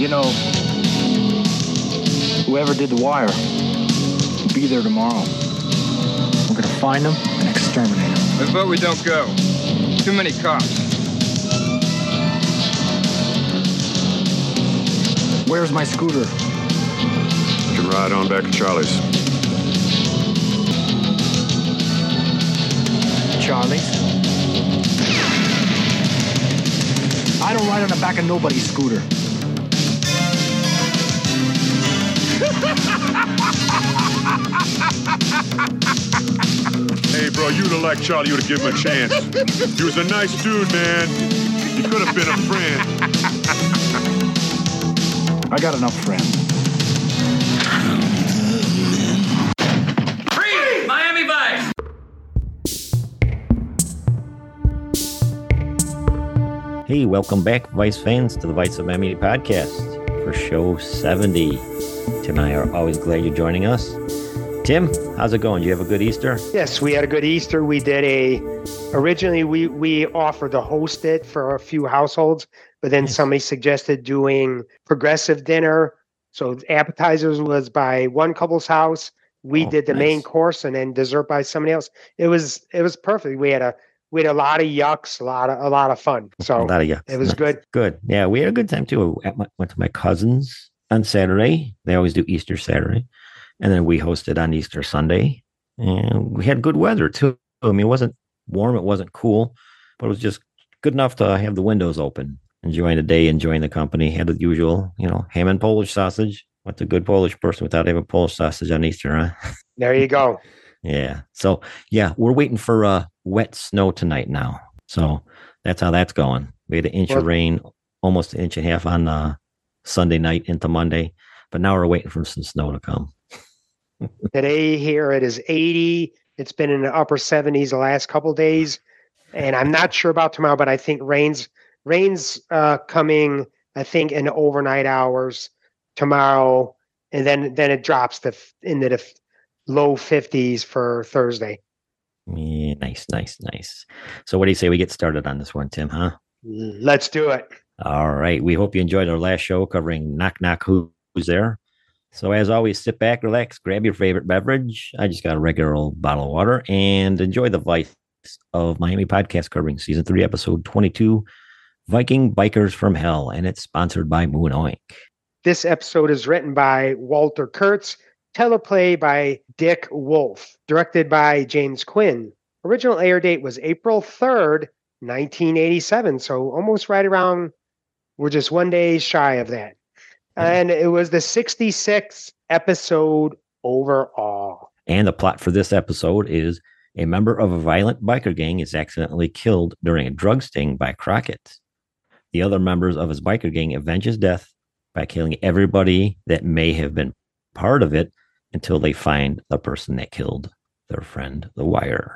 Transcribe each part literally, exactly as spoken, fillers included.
You know, whoever did the wire will be there tomorrow. We're gonna find them and exterminate them. I vote we don't go. Too many cops. Where's my scooter? You can ride on back to Charlie's. Charlie's? I don't ride on the back of nobody's scooter. Hey, bro, you'd have liked Charlie. You would have given him a chance. He was a nice dude, man. He could have been a friend. I got enough friends. Freeze! Miami Vice! Hey, welcome back, Vice fans, to the Vice of Miami podcast for show seventy. Tim and I are always glad you're joining us. Tim, how's it going? Did you have a good Easter? Yes, we had a good Easter. We did a, originally we, we offered to host it for a few households, but then Nice. somebody suggested doing progressive dinner. So appetizers was by one couple's house. We Oh, did the nice. main course and then dessert by somebody else. It was, it was perfect. We had a, we had a lot of yucks, a lot of, a lot of fun. A So lot of yucks. it was Nice. good. Good. Yeah, we had a good time too. I went went to my cousin's on Saturday. They always do Easter Saturday. And then we hosted on Easter Sunday. And we had good weather too. I mean, it wasn't warm, it wasn't cool, but it was just good enough to have the windows open, enjoying the day, enjoying the company. Had the usual, you know, ham and Polish sausage. What's a good Polish person without having Polish sausage on Easter, huh? There you go. Yeah. So, yeah, we're waiting for uh, wet snow tonight now. So that's how that's going. We had an inch Well- of rain, almost an inch and a half on uh, Sunday night into Monday. But now we're waiting for some snow to come. Today here it is eighty. It's been in the upper seventies the last couple days, and I'm not sure about tomorrow, but I think rains rains uh, coming. I think in the overnight hours tomorrow, and then then it drops to f- into the f- low fifties for Thursday. Yeah, nice, nice, nice. So what do you say we get started on this one, Tim, huh? Let's do it. All right. We hope you enjoyed our last show covering Knock Knock Who- Who's There. So as always, sit back, relax, grab your favorite beverage. I just got a regular old bottle of water and enjoy the Vice of Miami podcast covering season three, episode twenty-two, Viking Bikers from Hell. And it's sponsored by Moon Oink. This episode is written by Walter Kurtz, teleplay by Dick Wolf, directed by James Quinn. Original air date was April third, nineteen eighty-seven. So almost right around, we're just one day shy of that. And it was the sixty-sixth episode overall. And the plot for this episode is a member of a violent biker gang is accidentally killed during a drug sting by Crockett. The other members of his biker gang avenge his death by killing everybody that may have been part of it until they find the person that killed their friend, the Wire.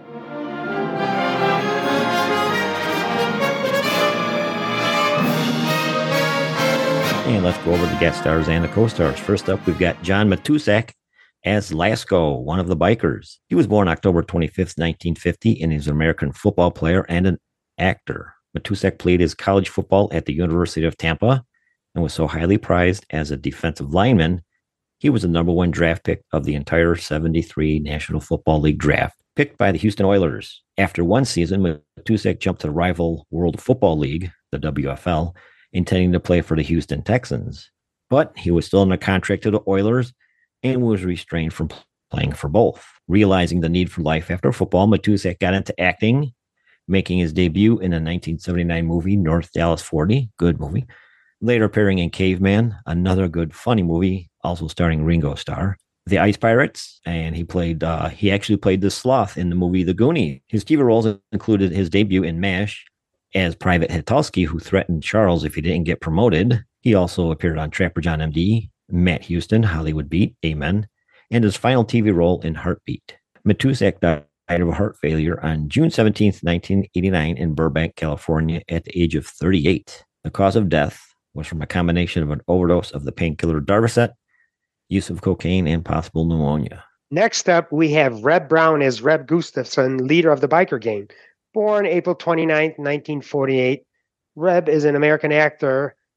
And let's go over the guest stars and the co-stars. First up, we've got John Matuszak as Lasco, one of the bikers. He was born October twenty-fifth, nineteen fifty, and he's an American football player and an actor. Matuszak played his college football at the University of Tampa and was so highly prized as a defensive lineman, he was the number one draft pick of the entire seventy-three National Football League draft, picked by the Houston Oilers. After one season, Matuszak jumped to the rival World Football League, the W F L, intending to play for the Houston Texans. But he was still under contract to the Oilers and was restrained from playing for both. Realizing the need for life after football, Matuszak got into acting, making his debut in the nineteen seventy-nine movie North Dallas forty, good movie. Later appearing in Caveman, another good funny movie, also starring Ringo Starr. The Ice Pirates, and he played, uh, he actually played the sloth in the movie The Goonies. His T V roles included his debut in MASH as Private Hitulski, who threatened Charles if he didn't get promoted. He also appeared on Trapper John M D, Matt Houston, Hollywood Beat, Amen, and his final T V role in Heartbeat. Matuszak died of a heart failure on June seventeenth, nineteen eighty-nine in Burbank, California at the age of thirty-eight. The cause of death was from a combination of an overdose of the painkiller Darvocet, use of cocaine, and possible pneumonia. Next up, we have Reb Brown as Reb Gustafson, leader of the biker gang. Born April twenty-ninth, nineteen forty-eight, Reb is an American actor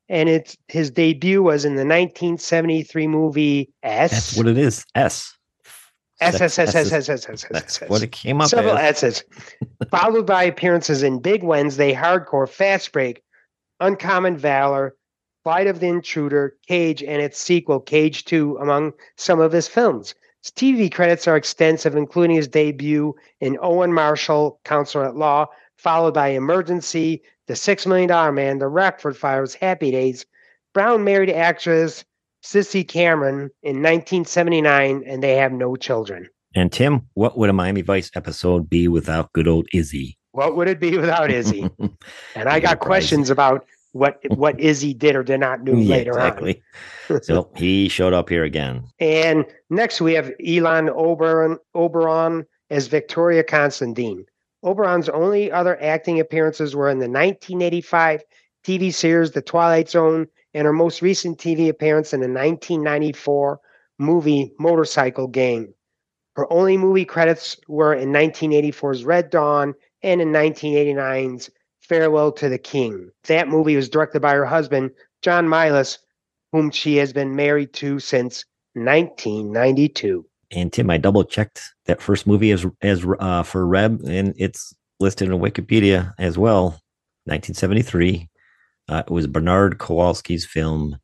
and it's his debut was in the nineteen seventy-three movie S. That's what it is. S. S, S, S, S, S, S, S, S, That's S. what it came up Several as. S's. Followed by appearances in Big Wednesday, Hardcore, Fast Break, Uncommon Valor, Flight of the Intruder, Cage, and its sequel, Cage two, among some of his films. His T V credits are extensive, including his debut in Owen Marshall, Counselor at Law, followed by Emergency, The Six Million Dollar Man, The Rockford Files, Happy Days. Brown married actress Sissy Cameron in nineteen seventy-nine, and they have no children. And Tim, what would a Miami Vice episode be without good old Izzy? What would it be without Izzy? And I got Enterprise. questions about what what Izzy did or did not do Yeah, later exactly. on. So he showed up here again. And next we have Elon Oberon, Oberon as Victoria Constantine. Oberon's only other acting appearances were in the nineteen eighty-five T V series The Twilight Zone and her most recent T V appearance in the nineteen ninety-four movie Motorcycle Gang. Her only movie credits were in nineteen eighty-four's Red Dawn and in nineteen eighty-nine's Farewell to the King. That movie was directed by her husband, John Milas, whom she has been married to since nineteen ninety-two. And Tim, I double checked that first movie as as uh, for Reb, and it's listed in Wikipedia as well. nineteen seventy-three. Uh, it was Bernard Kowalski's film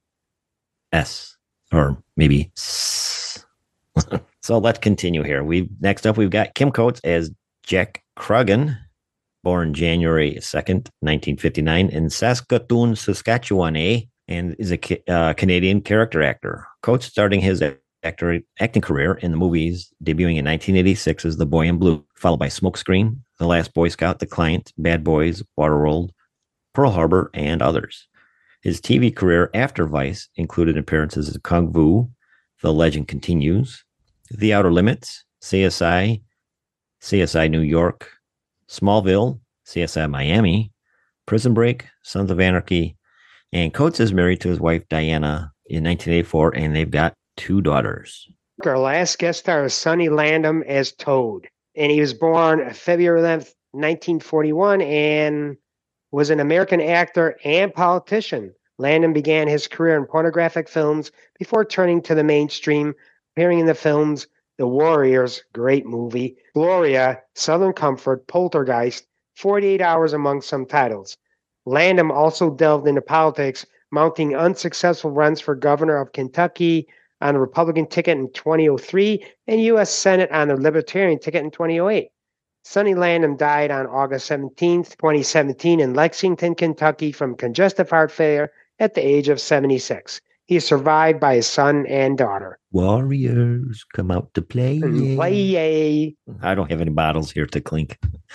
S, or maybe S. So let's continue here. We next up we've got Kim Coates as Jack Cruggan, born January second, nineteen fifty-nine, in Saskatoon, Saskatchewan, eh? And is a uh, Canadian character actor. Coates starting his actor acting career in the movies, debuting in nineteen eighty-six as The Boy in Blue, followed by Smokescreen, The Last Boy Scout, The Client, Bad Boys, Waterworld, Pearl Harbor, and others. His T V career after Vice included appearances in Kung Fu, The Legend Continues, The Outer Limits, C S I, C S I New York, Smallville, C S I Miami, Prison Break, Sons of Anarchy, and Coates is married to his wife Diana in nineteen eighty-four, and they've got two daughters. Our last guest star is Sonny Landham as Toad, and he was born February eleventh, nineteen forty-one, and was an American actor and politician. Landham began his career in pornographic films before turning to the mainstream, appearing in the films The Warriors, great movie, Gloria, Southern Comfort, Poltergeist, forty-eight hours, among some titles. Landham also delved into politics, mounting unsuccessful runs for governor of Kentucky on the Republican ticket in twenty oh three and U S Senate on the Libertarian ticket in twenty oh eight. Sonny Landham died on August seventeenth, twenty seventeen in Lexington, Kentucky from congestive heart failure at the age of seventy-six. He is survived by his son and daughter. Warriors come out to play. And play. I don't have any bottles here to clink.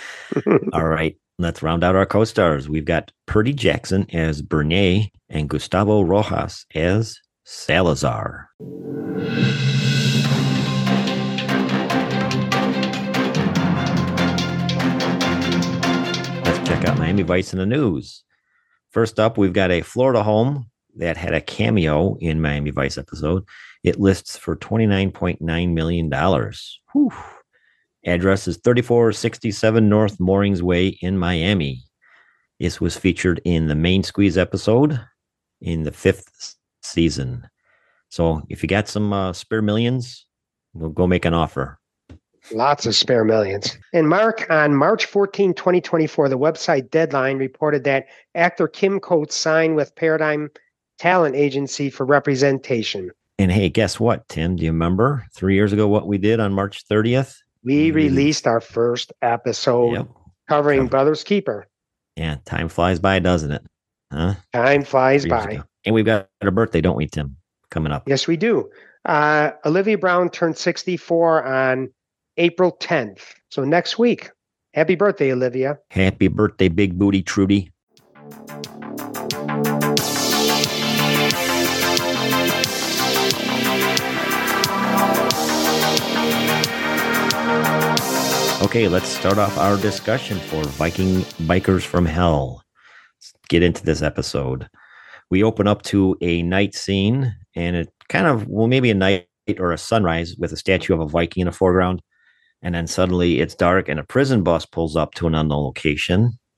All right, let's round out our co-stars. We've got Purdy Jackson as Bernier and Gustavo Rojas as Salazar. Let's check out Miami Vice in the news. First up, we've got a Florida home that had a cameo in Miami Vice episode. It lists for twenty-nine point nine million dollars. Whew. Address is thirty-four sixty-seven North Moorings Way in Miami. This was featured in the Main Squeeze episode in the fifth season. So if you got some uh, spare millions, we'll go make an offer. Lots of spare millions. And Mark, on March fourteenth, twenty twenty-four, the website Deadline reported that actor Kim Coates signed with Paradigm Talent Agency for representation. And hey, guess what, Tim? Do you remember three years ago what we did on March thirtieth? We released our first episode Yep. covering Cover- Brothers Keeper. Yeah, time flies by, doesn't it? Huh? Time flies Three years by. ago. And we've got a birthday, don't we, Tim? Coming up. Yes, we do. Uh, Olivia Brown turned sixty-four on April tenth. So next week. Happy birthday, Olivia. Happy birthday, Big Booty Trudy. Okay, let's start off our discussion for Viking Bikers from Hell. Let's get into this episode. We open up to a night scene, and it kind of, well, maybe a night or a sunrise with a statue of a Viking in the foreground. And then suddenly it's dark, and a prison bus pulls up to an unknown location.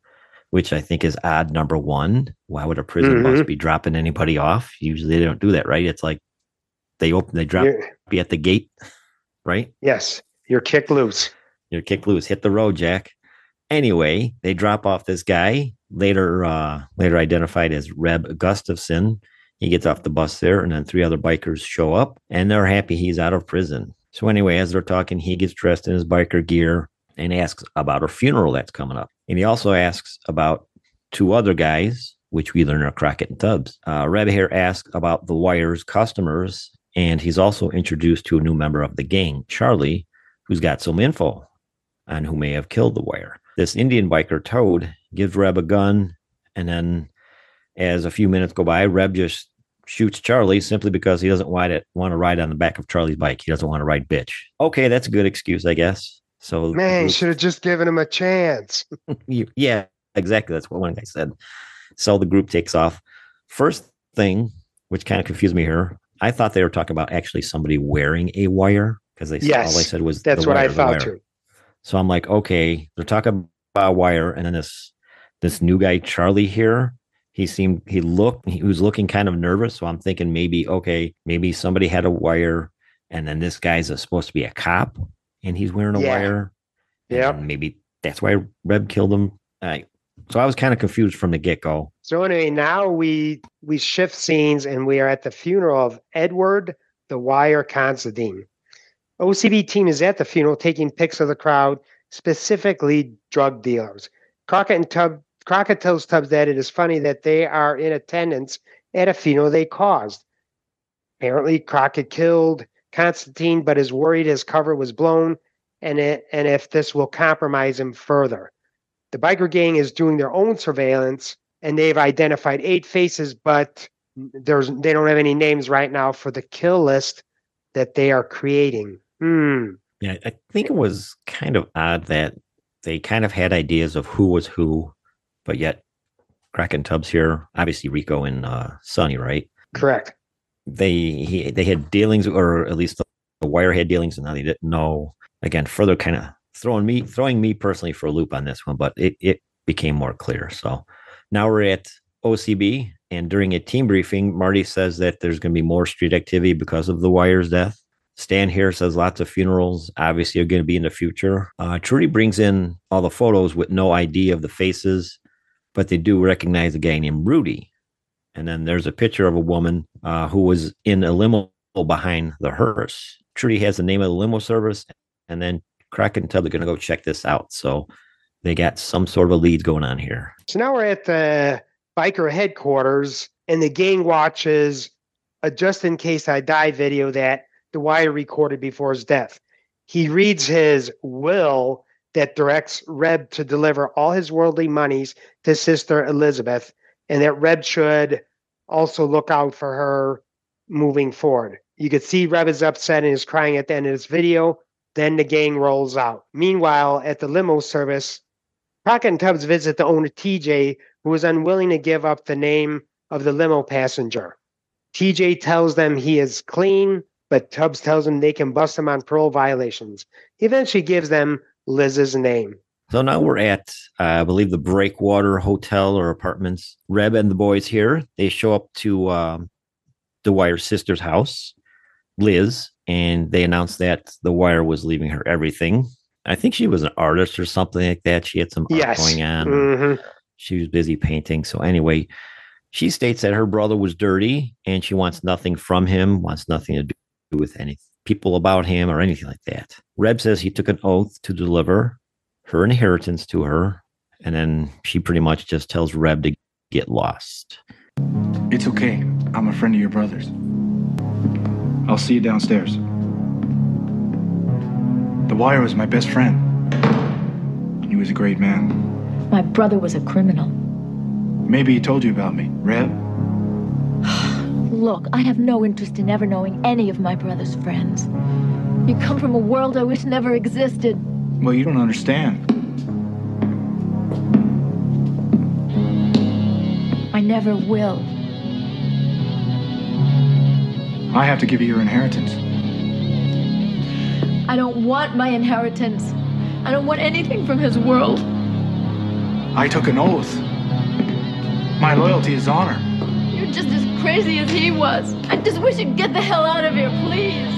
which I think is odd number one. Why would a prison Mhm. bus be dropping anybody off? Usually they don't do that, right? It's like they open, they drop You're- you at the gate, right? Yes, you're kicked loose. You're kicked loose, hit the road, Jack. Anyway, they drop off this guy, later uh, later identified as Reb Gustafson. He gets off the bus there, and then three other bikers show up, and they're happy he's out of prison. So anyway, as they're talking, he gets dressed in his biker gear and asks about a funeral that's coming up. And he also asks about two other guys, which we learn are Crockett and Tubbs. Uh, Reb here asks about the Wire's customers, and he's also introduced to a new member of the gang, Charlie, who's got some info on who may have killed the Wire. This Indian biker, Toad, gives Reb a gun, and then as a few minutes go by, Reb just shoots Charlie simply because he doesn't want, it, want to ride on the back of Charlie's bike. He doesn't want to ride bitch. Okay, that's a good excuse, I guess. So Man, you should have just given him a chance. you, yeah, exactly. That's what one guy said. So the group takes off. First thing, which kind of confused me here, I thought they were talking about actually somebody wearing a wire because they Yes, all they said was That's the what wire, I the thought wire. too. So I'm like, okay, they're talking about a wire, and then this this new guy Charlie here, he seemed he looked he was looking kind of nervous. So I'm thinking maybe okay, maybe somebody had a wire, and then this guy's a, supposed to be a cop, and he's wearing a Yeah. wire. and Yeah. then maybe that's why Reb killed him. I, so I was kind of confused from the get go. So anyway, now we we shift scenes and we are at the funeral of Edward the Wire Considine. O C B team is at the funeral taking pics of the crowd, specifically drug dealers. Crockett and Tubb, Crockett tells Tubbs that it is funny that they are in attendance at a funeral they caused. Apparently, Crockett killed Constantine, but is worried his cover was blown, and it, and if this will compromise him further. The biker gang is doing their own surveillance, and they've identified eight faces, but there's they don't have any names right now for the kill list that they are creating. Hmm. Yeah, I think it was kind of odd that they kind of had ideas of who was who, but yet Crockett and Tubbs here, obviously Rico and uh, Sonny, right? Correct. They he, they had dealings, or at least the, the Wire had dealings, and now they didn't know. Again, further kind of throwing me throwing me personally for a loop on this one, but it, it became more clear. So now we're at O C B, and during a team briefing, Marty says that there's going to be more street activity because of the Wire's death. Stan here says lots of funerals obviously are going to be in the future. Uh, Trudy brings in all the photos with no I D of the faces, but they do recognize a guy named Rudy. And then there's a picture of a woman uh, who was in a limo behind the hearse. Trudy has the name of the limo service, and then Crockett and Tubb are going to go check this out. So they got some sort of a lead going on here. So now we're at the biker headquarters, and the gang watches a just in case I die video that the Wire recorded before his death. He reads his will that directs Reb to deliver all his worldly monies to Sister Elizabeth, and that Reb should also look out for her moving forward. You could see Reb is upset and is crying at the end of this video. Then the gang rolls out. Meanwhile, at the limo service, Crockett and Tubbs visit the owner, T J, who is unwilling to give up the name of the limo passenger. T J tells them he is clean, but Tubbs tells him they can bust him on parole violations. He eventually gives them Liz's name. So now we're at, uh, I believe, the Breakwater Hotel or Apartments. Reb and the boys here, they show up to um, the Wire's sister's house, Liz, and they announce that the Wire was leaving her everything. I think she was an artist or something like that. She had some art Yes. going on. Mhm. She was busy painting. So anyway, she states that her brother was dirty and she wants nothing from him, wants nothing to do with any people about him or anything like that. Reb says he took an oath to deliver her inheritance to her, and then she pretty much just tells Reb to get lost. It's okay. I'm a friend of your brother's. I'll see you downstairs. The Wire was my best friend. He was a great man. My brother was a criminal. Maybe he told you about me, Reb? Look, I have no interest in ever knowing any of my brother's friends. You come from a world I wish never existed. Well, you don't understand. I never will. I have to give you your inheritance. I don't want my inheritance. I don't want anything from his world. I took an oath. My loyalty is honor. You're just as crazy as he was. I just wish you'd get the hell out of here, please.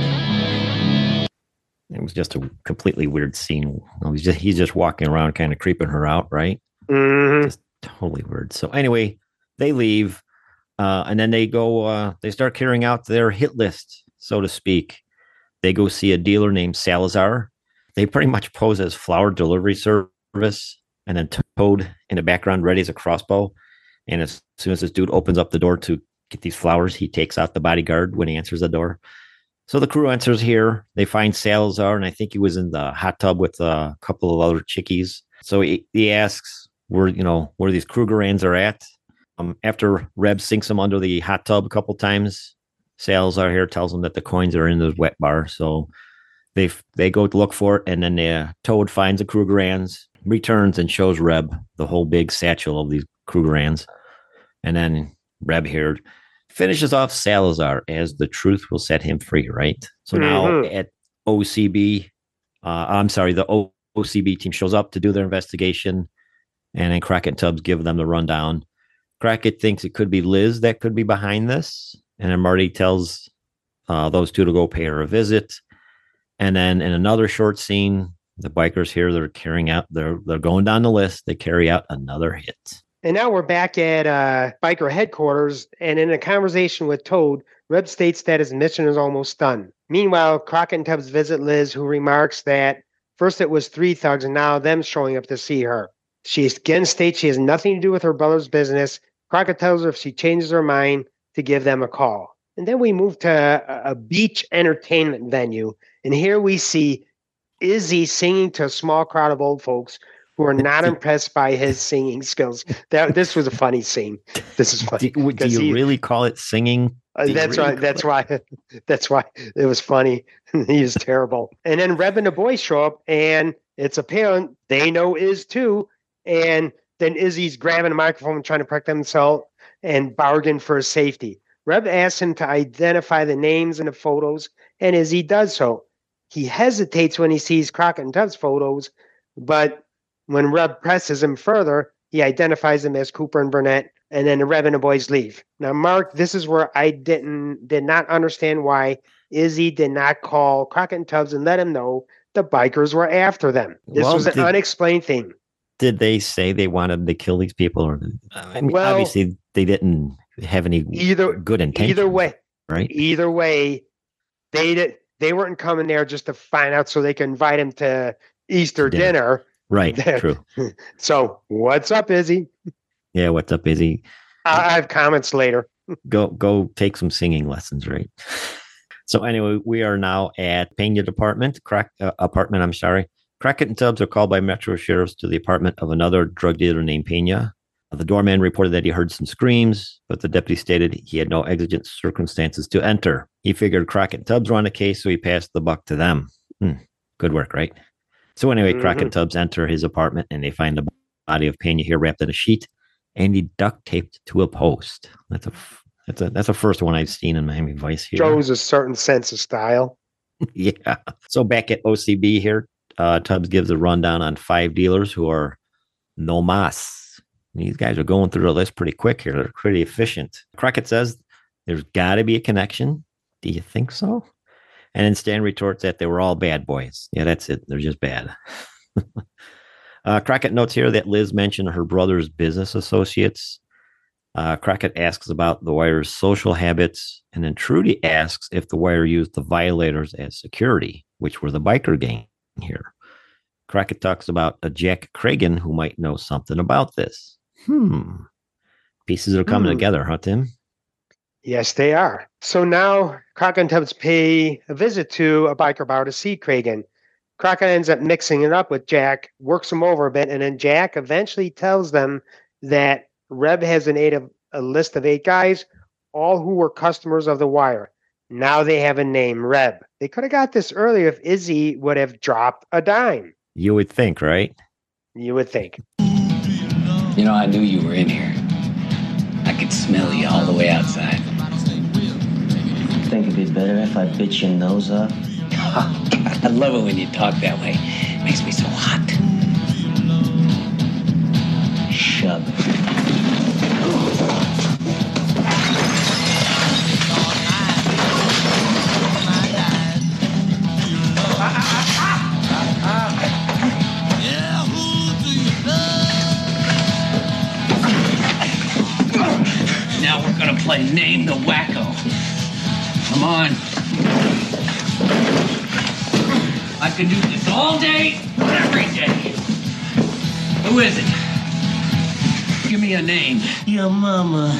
It was just a completely weird scene. He's just, he's just walking around kind of creeping her out, right? Mm-hmm. Just totally weird. So anyway, they leave uh, and then they go, uh, they start carrying out their hit list, so to speak. They go see a dealer named Salazar. They pretty much pose as flower delivery service, and then Toad in the background readies a crossbow. And as soon as this dude opens up the door to get these flowers, he takes out the bodyguard when he answers the door. So the crew enters here. They find Salazar, and I think he was in the hot tub with a couple of other chickies. So he, he asks where, you know, where these Krugerrands are at. Um, after Reb sinks him under the hot tub a couple times, Salazar here tells him that the coins are in the wet bar. So they they go to look for it, and then the uh, Toad finds the Krugerrands, returns, and shows Reb the whole big satchel of these Krugerrands. And then Reb here finishes off Salazar as the truth will set him free, right? So now mm-hmm. at O C B, uh, I'm sorry, the o- OCB team shows up to do their investigation, and then Crockett and Tubbs give them the rundown. Crockett thinks it could be Liz that could be behind this, and then Marty tells uh, those two to go pay her a visit. And then in another short scene, the bikers here, they're carrying out, they're they're going down the list. They carry out another hit. And now we're back at uh, biker headquarters, and in a conversation with Toad, Reb states that his mission is almost done. Meanwhile, Crockett and Tubbs visit Liz, who remarks that first it was three thugs, and now them showing up to see her. She again states she has nothing to do with her brother's business. Crockett tells her if she changes her mind to give them a call. And then we move to a, a beach entertainment venue, and here we see Izzy singing to a small crowd of old folks who are not impressed by his singing skills. That this was a funny scene. This is funny. Do, do you he, really call it singing? Uh, that's really right. That's why. That's why it was funny. He is terrible. And then Reb and the boys show up, and it's apparent they know Iz too. And then Izzy's grabbing a microphone and trying to protect themselves and bargain for his safety. Reb asks him to identify the names in the photos, and Izzy does so. He hesitates when he sees Crockett and Tubbs photos, but when Reb presses him further, he identifies them as Cooper and Burnett, and then the Reb and the boys leave. Now, Mark, this is where I didn't did not understand why Izzy did not call Crockett and Tubbs and let him know the bikers were after them. This well, was an did, unexplained thing. Did they say they wanted to kill these people? Or I mean, well, obviously they didn't have any either, good intention. Either way, right? Either way, they did, they weren't coming there just to find out so they could invite him to Easter dinner. dinner. Right, true. So, what's up, Izzy? Yeah, what's up, Izzy? I, I have comments later. go go take some singing lessons, right? So anyway, we are now at Pena Department, crack, uh, apartment, I'm sorry. Crockett and Tubbs are called by Metro sheriffs to the apartment of another drug dealer named Pena. The doorman reported that he heard some screams, but the deputy stated he had no exigent circumstances to enter. He figured Crockett and Tubbs were on the case, so he passed the buck to them. Hmm. Good work, right? So anyway, mm-hmm. Crockett and Tubbs enter his apartment, and they find the body of Pena here wrapped in a sheet, and he duct taped to a post. That's a that's a that's a first one I've seen in Miami Vice here. Shows a certain sense of style. Yeah. So back at O C B here, uh, Tubbs gives a rundown on five dealers who are no mas. These guys are going through the list pretty quick here. They're pretty efficient. Crockett says there's got to be a connection. Do you think so? And then Stan retorts that they were all bad boys. Yeah, that's it. They're just bad. uh, Crockett notes here that Liz mentioned her brother's business associates. Uh, Crockett asks about the Wire's social habits. And then Trudy asks if the Wire used the violators as security, which were the biker gang here. Crockett talks about a Jack Cragen who might know something about this. Hmm. Pieces are coming hmm. together, huh, Tim? Yes, they are. So now Crockett and Tubbs pay a visit to a biker bar to see Cragen. Crockett ends up mixing it up with Jack, works him over a bit, and then Jack eventually tells them that Reb has an eight of, a list of eight guys, all who were customers of the Wire. Now they have a name, Reb. They could have got this earlier if Izzy would have dropped a dime. You would think, right? You would think. You know, I knew you were in here. I could smell you all the way outside. Think it'd be better if I bit your nose off? Oh, God, I love it when you talk that way. It makes me so hot. name the wacko. Come on. I can do this all day, every day. Who is it? Give me a name. Your mama.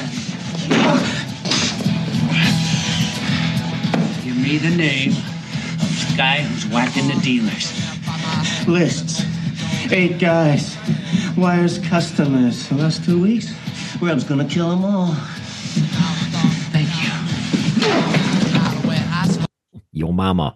Give me the name of the guy who's whacking the dealers. Lists. Eight guys. Wires customers. The last two weeks, Reb's gonna kill them all. Thank you. Yo mama.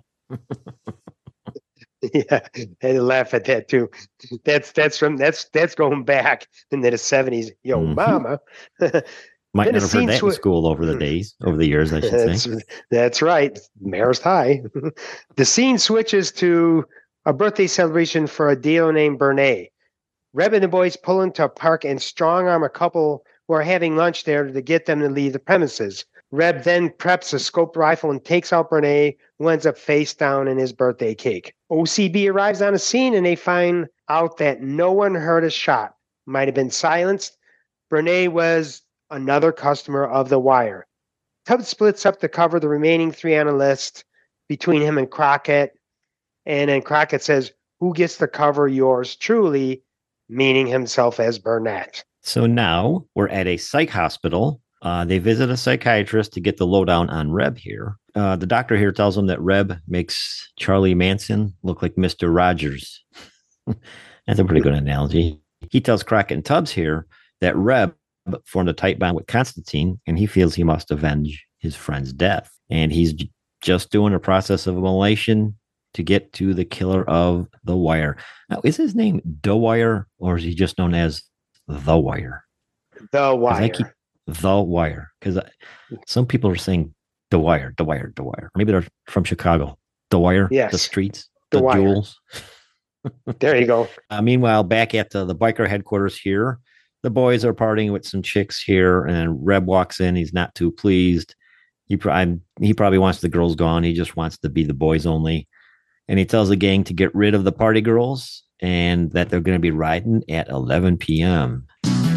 Yeah, I laugh at that too. That's that's from that's that's going back into the seventies. Yo, Mhm. mama. Might Then not the have heard scene that swi- in school over the days, over the years, I should That's, say. that's right. Marist High. The scene switches to a birthday celebration for a dealer named Bernay. Reb and the boys pull into a park and strong arm a couple who are having lunch there to get them to leave the premises. Reb then preps a scoped rifle and takes out Bernay, who ends up face down in his birthday cake. O C B arrives on the scene and they find out that no one heard a shot. Might have been silenced. Bernay was another customer of The Wire. Tubbs splits up to cover the remaining three on the list between him and Crockett. And then Crockett says, "Who gets to cover yours truly?" meaning himself as Burnett. So now we're at a psych hospital. Uh, they visit a psychiatrist to get the lowdown on Reb here. Uh, the doctor here tells them that Reb makes Charlie Manson look like Mister Rogers. That's a pretty good analogy. He tells Crockett and Tubbs here that Reb formed a tight bond with Constantine, and he feels he must avenge his friend's death. And he's j- just doing a process of immolation to get to the killer of The Wire. Now, is his name The Wire, or is he just known as The Wire? The 'Cause Wire. I keep The Wire, because some people are saying The Wire, The Wire, The Wire. Maybe they're from Chicago. The Wire, Yes. the streets, The the, Wire. jewels. There you go. Uh, meanwhile, back at the, the biker headquarters here, the boys are partying with some chicks here, and Reb walks in. He's not too pleased. He, pro- I'm- he probably wants the girls gone. He just wants to be the boys only. And he tells the gang to get rid of the party girls and that they're going to be riding at eleven p.m.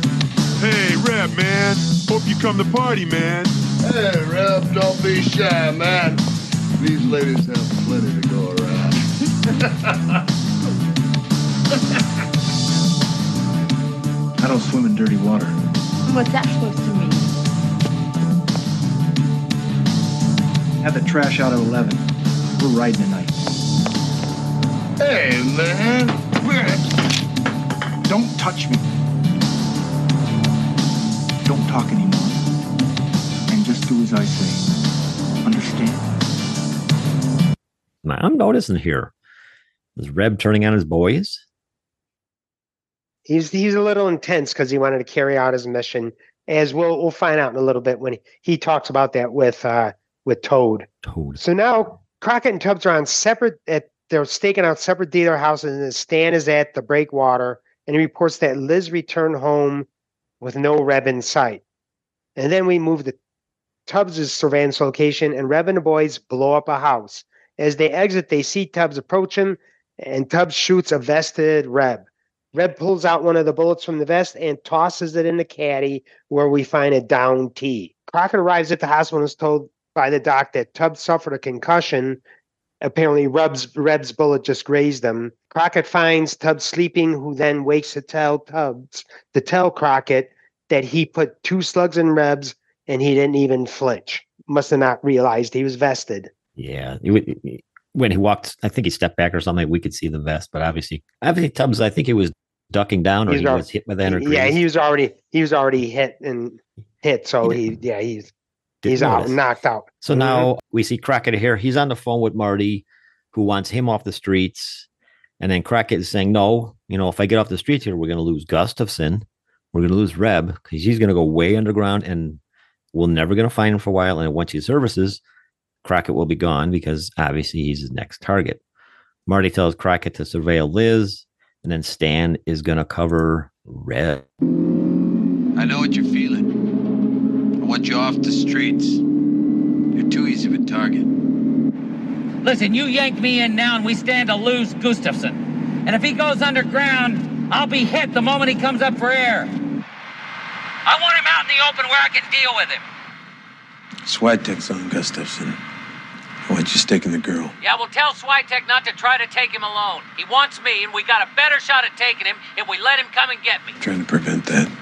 Hey, Reb, man. Hope you come to party, man. Hey, Reb, don't be shy, man. These ladies have plenty to go around. I don't swim in dirty water. What's that supposed to mean? Have the trash out at eleven. We're riding tonight. Hey, man. Don't touch me. Don't talk anymore. And just do as I say. Understand? Now, I'm noticing here, is Reb turning on his boys? He's he's a little intense because he wanted to carry out his mission, as we'll we'll find out in a little bit when he, he talks about that with uh with Toad. Toad. So now Crockett and Tubbs are on separate at they're staking out separate dealer houses, and Stan is at the breakwater, and he reports that Liz returned home with no Reb in sight. And then we move to Tubbs' surveillance location, and Reb and the boys blow up a house. As they exit, they see Tubbs approach him, and Tubbs shoots a vested Reb. Reb pulls out one of the bullets from the vest and tosses it in the caddy, where we find a downed T. Crockett arrives at the hospital and is told by the doc that Tubbs suffered a concussion. Apparently, Reb's, Reb's bullet just grazed him. Crockett finds Tubbs sleeping, who then wakes to tell Tubbs to tell Crockett that he put two slugs in Reb's and he didn't even flinch. Must have not realized he was vested. Yeah. He would- he- when he walked, I think he stepped back or something. We could see the vest, but obviously, obviously Tubbs, I think he was ducking down or He's he al- was hit with that or Yeah, grazed. he was already he was already hit and hit. So he yeah he's Didn't he's out, notice. knocked out. So now we see Crockett here. He's on the phone with Marty, who wants him off the streets. And then Crockett is saying, no, you know, if I get off the streets here, we're going to lose Gustafson. We're going to lose Reb because he's going to go way underground and we're never going to find him for a while. And once he surfaces, Crockett will be gone because obviously he's his next target. Marty tells Crockett to surveil Liz, and then Stan is going to cover Reb. I know what you're feeling. I want you off the streets. You're too easy of a target. Listen, you yank me in now and we stand to lose Gustafson. And if he goes underground, I'll be hit the moment he comes up for air. I want him out in the open where I can deal with him. Switek's on Gustafson. I want you sticking the girl. Yeah, well, tell Switek not to try to take him alone. He wants me, and we got a better shot at taking him if we let him come and get me. I'm trying to prevent that.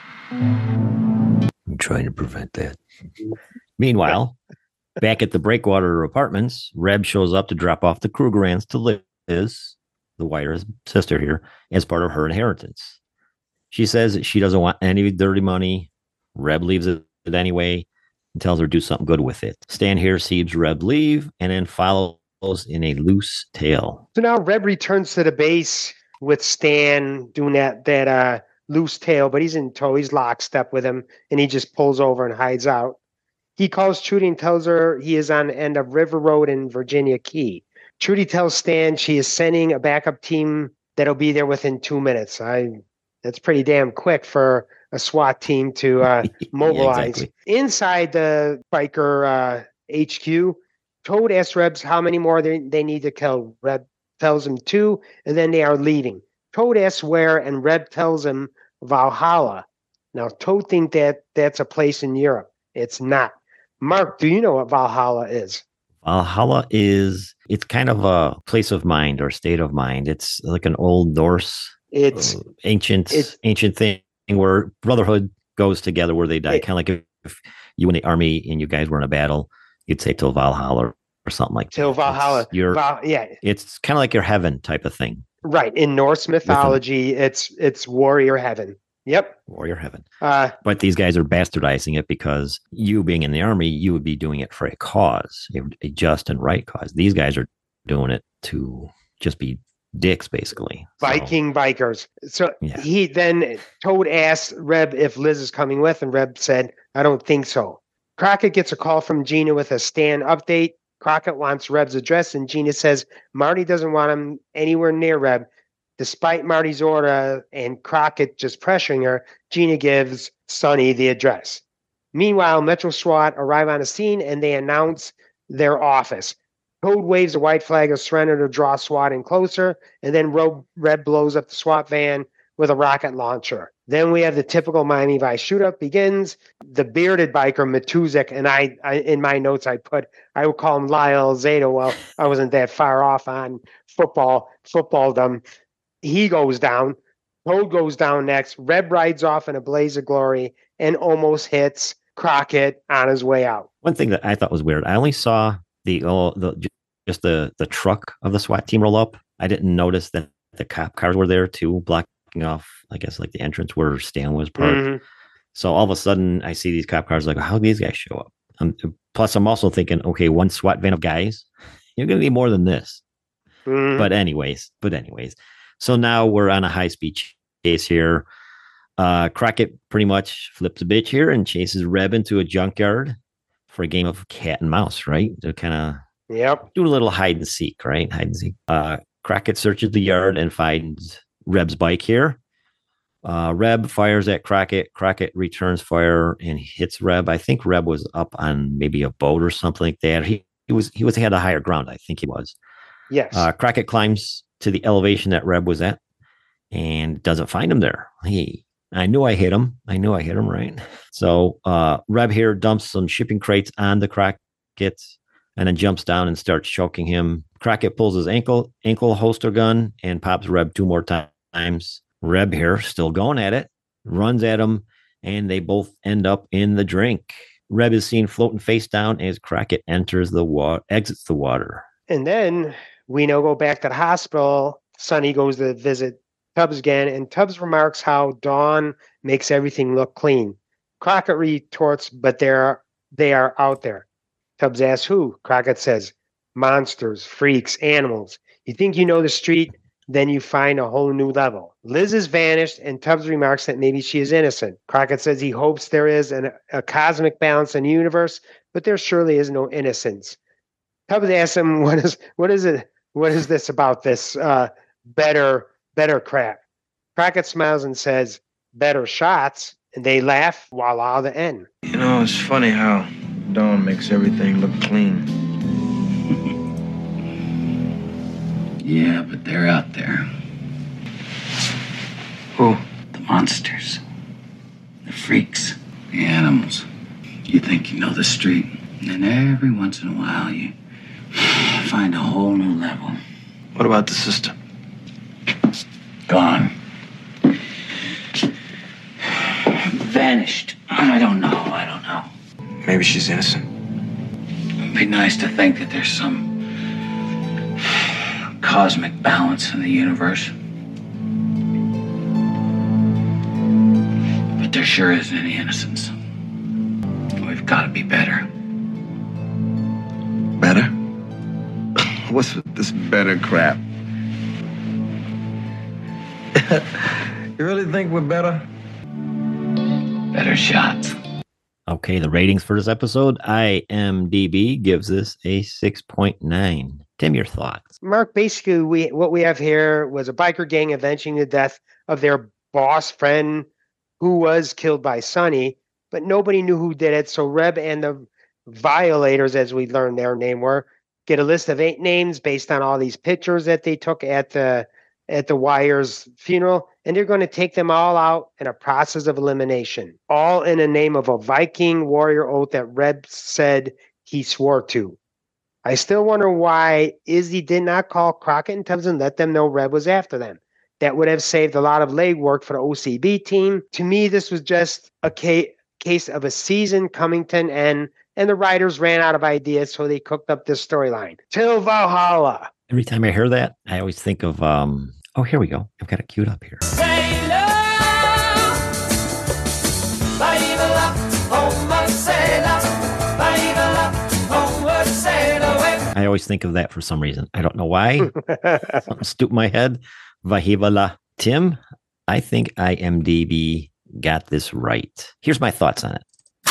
I'm trying to prevent that. Meanwhile, back at the Breakwater Apartments, Reb shows up to drop off the Krugerrands to Liz, the Wire's sister here, as part of her inheritance. She says that she doesn't want any dirty money. Reb leaves it anyway and tells her to do something good with it. Stan here sees Reb leave and then follows in a loose tail. So now Reb returns to the base with Stan doing that that uh, loose tail, but he's in tow. He's lockstep with him, and he just pulls over and hides out. He calls Trudy and tells her he is on the end of River Road in Virginia Key. Trudy tells Stan she is sending a backup team that'll be there within two minutes. I That's pretty damn quick for a SWAT team to uh, mobilize. Yeah, exactly. Inside the biker uh, H Q, Toad asks Rebs how many more they, they need to kill. Reb tells him two, and then they are leaving. Toad asks where, and Reb tells him Valhalla. Now, Toad thinks that that's a place in Europe. It's not. Mark, do you know what Valhalla is? Valhalla is, it's kind of a place of mind or state of mind. It's like an old Norse, it's uh, ancient, it's, ancient thing where brotherhood goes together, where they die. Kind of like if, if you in the army and you guys were in a battle, you'd say till Valhalla or something like till that. Valhalla. Your, Val, yeah. It's kind of like your heaven type of thing. Right. In Norse mythology, it's it's warrior heaven. Yep. Warrior heaven. Uh, but these guys are bastardizing it because you being in the army, you would be doing it for a cause, a just and right cause. These guys are doing it to just be dicks, basically. Viking so, bikers. So yeah. he then Toad asked Reb if Liz is coming with, and Reb said, I don't think so. Crockett gets a call from Gina with a Stan update. Crockett wants Reb's address, and Gina says Marty doesn't want him anywhere near Reb. Despite Marty's order and Crockett just pressuring her, Gina gives Sonny the address. Meanwhile, Metro SWAT arrive on the scene and they announce their office. Toad waves a white flag of surrender to draw SWAT in closer, and then Reb blows up the SWAT van with a rocket launcher. Then we have the typical Miami Vice shootout begins. The bearded biker Matuzek, and I, I in my notes I put I would call him Lyle Zato. Well, I wasn't that far off on football footballdom. He goes down. Toad goes down next. Reb rides off in a blaze of glory and almost hits Crockett on his way out. One thing that I thought was weird, I only saw the oh, the just the the truck of the SWAT team roll up. I didn't notice that the cop cars were there too, blocking off, I guess, like the entrance where Stan was parked. Mm-hmm. So all of a sudden, I see these cop cars. Like, how do these guys show up? Um, plus, I'm also thinking, okay, one SWAT van of guys, you're going to need more than this. Mm-hmm. But anyways, but anyways. So now we're on a high-speed chase here. Uh, Crockett pretty much flips a bitch here and chases Reb into a junkyard for a game of cat and mouse, right? They're kind of yep. do a little hide and seek, right? Hide and seek. Uh, Crockett searches the yard and finds Reb's bike here. Uh, Reb fires at Crockett. Crockett returns fire and hits Reb. I think Reb was up on maybe a boat or something like that. He, he was he was he had a higher ground. I think he was. Yes. Uh, Crockett climbs to the elevation that Reb was at and doesn't find him there. He, I knew I hit him. I knew I hit him, right? So uh, Reb here dumps some shipping crates on the Crockett and then jumps down and starts choking him. Crockett pulls his ankle ankle holster gun and pops Reb two more times. Reb here, still going at it, runs at him, and they both end up in the drink. Reb is seen floating face down as Crockett enters the water, exits the water. And then we now go back to the hospital. Sonny goes to visit Tubbs again, and Tubbs remarks how Dawn makes everything look clean. Crockett retorts, but they're, they are out there. Tubbs asks who? Crockett says, monsters, freaks, animals. You think you know the street, then you find a whole new level. Liz is vanished, and Tubbs remarks that maybe she is innocent. Crockett says he hopes there is an, a cosmic balance in the universe, but there surely is no innocence. Tubbs asks him, what is what is it? What is this about this uh, better better crap? Crockett smiles and says, better shots, and they laugh. Voila, the end. You know, it's funny how Dawn makes everything look clean. Yeah, but they're out there. Who? The monsters. The freaks. The animals. You think you know the street, and every once in a while you find a whole new level. What about the sister? Gone. Vanished. I don't know, I don't know. Maybe she's innocent. It'd be nice to think that there's some cosmic balance in the universe. But there sure isn't any innocence. We've got to be better. Better? What's with this better crap? You really think we're better? Better shots. Okay, the ratings for this episode, I M D B gives this a six point nine. Tim, your thoughts? Mark, basically, we what we have here was a biker gang avenging the death of their boss friend who was killed by Sonny, but nobody knew who did it. So Reb and the Violators, as we learned their name were, get a list of eight names based on all these pictures that they took at the at the Wire's funeral, and they're going to take them all out in a process of elimination, all in the name of a Viking warrior oath that Reb said he swore to. I still wonder why Izzy did not call Crockett and Tubbs and let them know Reb was after them. That would have saved a lot of legwork for the O C B team. To me, this was just a ca- case of a season coming to an end, and the writers ran out of ideas, so they cooked up this storyline. Till Valhalla. Every time I hear that, I always think of, um, oh, here we go. I've got it queued up here. I always think of that for some reason. I don't know why. Something stupid in my head. Vahivala. Tim, I think I M D B got this right. Here's my thoughts on it.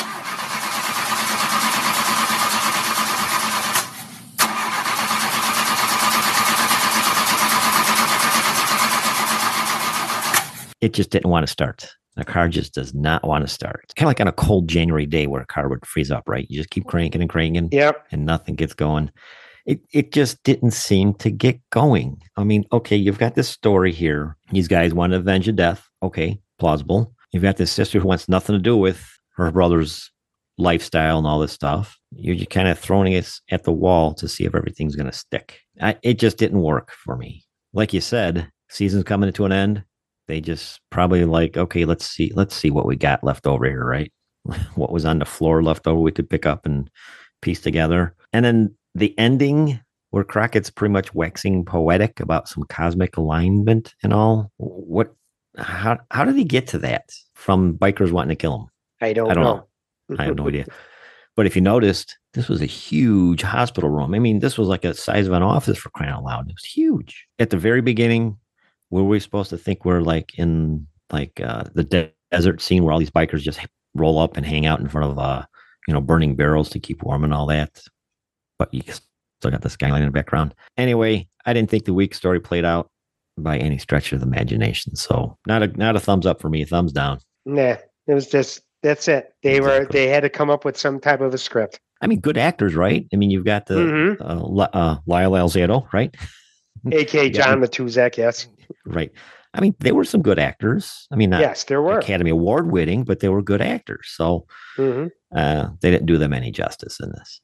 It just didn't want to start. The car just does not want to start. It's kind of like on a cold January day where a car would freeze up, right? You just keep cranking and cranking, yep, and nothing gets going. It it just didn't seem to get going. I mean, okay, you've got this story here. These guys want to avenge a death. Okay, plausible. You've got this sister who wants nothing to do with her brother's lifestyle and all this stuff. You're just kind of throwing it at the wall to see if everything's going to stick. I, it just didn't work for me. Like you said, season's coming to an end. They just probably like, okay, let's see, let's see what we got left over here, right? What was on the floor left over we could pick up and piece together. And then the ending where Crockett's pretty much waxing poetic about some cosmic alignment and all. What, how, how did he get to that from bikers wanting to kill him? I don't, I don't know. know. I have no idea. But if you noticed, this was a huge hospital room. I mean, this was like the size of an office for crying out loud. It was huge. At the very beginning, were we supposed to think we're like in like uh, the de- desert scene where all these bikers just roll up and hang out in front of, uh, you know, burning barrels to keep warm and all that? But you still got the skyline in the background. Anyway, I didn't think the week story played out by any stretch of the imagination. So not a not a thumbs up for me, thumbs down. Nah, it was just, that's it. They exactly. were, they had to come up with some type of a script. I mean, good actors, right? I mean, you've got the mm-hmm. uh, uh, Lyle Alzado, right? A K A John Matuzak, yes. Right. I mean, they were some good actors. I mean, not yes, there were Academy Award winning, but they were good actors. So mm-hmm. uh, they didn't do them any justice in this.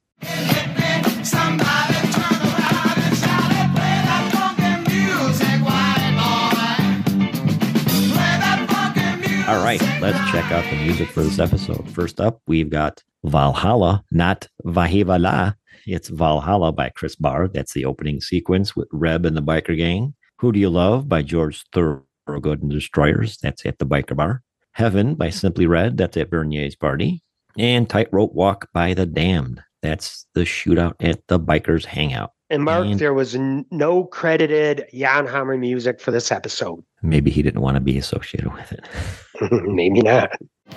All right, let's check out the music for this episode. First up, we've got Valhalla, not Vahivala. It's Valhalla by Chris Barr. That's the opening sequence with Reb and the Biker Gang. Who Do You Love by George Thorogood and Destroyers. That's at the Biker Bar. Heaven by Simply Red. That's at Bernier's Party. And Tightrope Walk by The Damned. That's the shootout at the Bikers Hangout. And Mark, and there was n- no credited Jan Hammer music for this episode. Maybe he didn't want to be associated with it. Maybe not.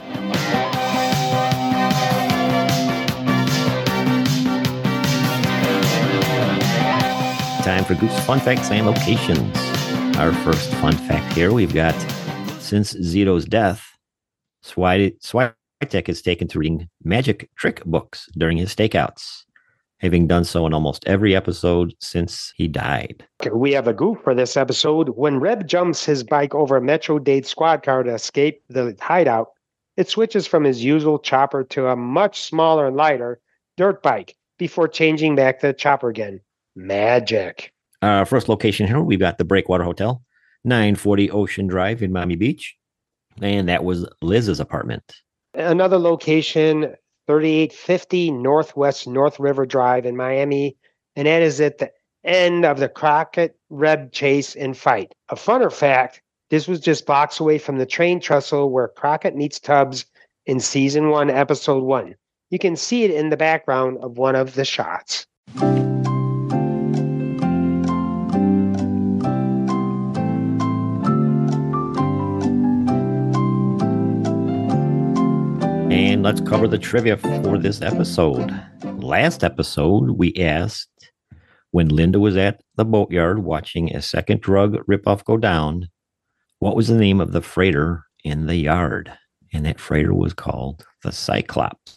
Time for Goose Fun Facts and Locations. Our first fun fact here, we've got, since Zito's death, Switek is taken to reading magic trick books during his stakeouts, having done so in almost every episode since he died. We have a goof for this episode. When Reb jumps his bike over a Metro-Dade squad car to escape the hideout, it switches from his usual chopper to a much smaller and lighter dirt bike before changing back to the chopper again. Magic. Uh, first location here, we've got the Breakwater Hotel, nine forty Ocean Drive in Miami Beach. And that was Liz's apartment. Another location, thirty-eight fifty Northwest North River Drive in Miami. And that is at the end of the Crockett Reb chase and fight. A funner fact, this was just blocks away from the train trestle where Crockett meets Tubbs in season one, episode one. You can see it in the background of one of the shots. And let's cover the trivia for this episode. Last episode, we asked, when Linda was at the boatyard watching a second drug ripoff go down, what was the name of the freighter in the yard? And that freighter was called the Cyclops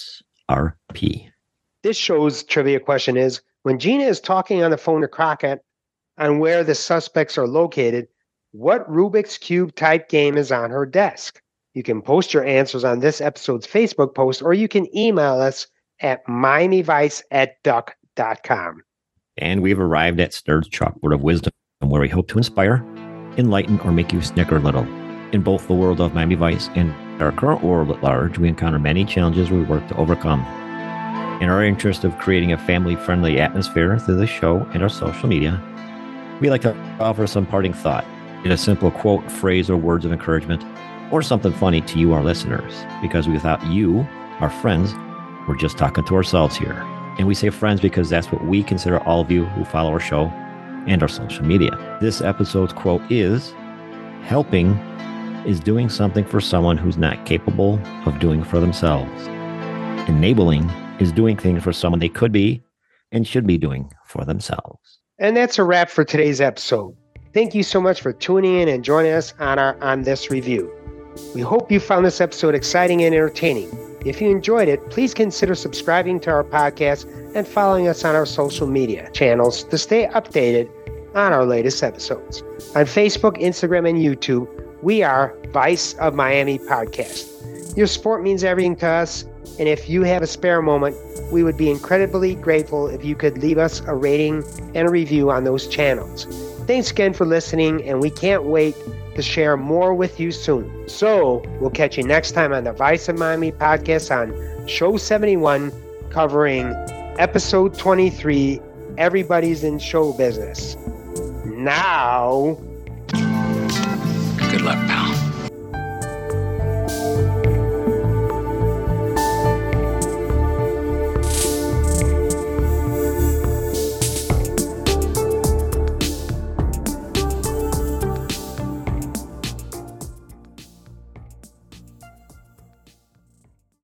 R P. This show's trivia question is, when Gina is talking on the phone to Crockett on where the suspects are located, what Rubik's Cube type game is on her desk? You can post your answers on this episode's Facebook post, or you can email us at miami vice at duck dot com. And we've arrived at Sturd's Chalkboard of Wisdom, where we hope to inspire, enlighten, or make you snicker a little. In both the world of Miami Vice and our current world at large, we encounter many challenges we work to overcome. In our interest of creating a family-friendly atmosphere through the show and our social media, we like to offer some parting thought in a simple quote, phrase, or words of encouragement, or something funny to you, our listeners, because without you, our friends, we're just talking to ourselves here. And we say friends because that's what we consider all of you who follow our show and our social media. This episode's quote is, helping is doing something for someone who's not capable of doing for themselves. Enabling is doing things for someone they could be and should be doing for themselves. And that's a wrap for today's episode. Thank you so much for tuning in and joining us on our On This review. We hope you found this episode exciting and entertaining. If you enjoyed it, please consider subscribing to our podcast and following us on our social media channels to stay updated on our latest episodes. On Facebook, Instagram, and YouTube, we are Vice of Miami Podcast. Your support means everything to us, and if you have a spare moment, we would be incredibly grateful if you could leave us a rating and a review on those channels. Thanks again for listening, and we can't wait to share more with you soon. So we'll catch you next time on the Vice of Miami Podcast on Show seventy-one, covering episode twenty-three, Everybody's in Show Business. Now...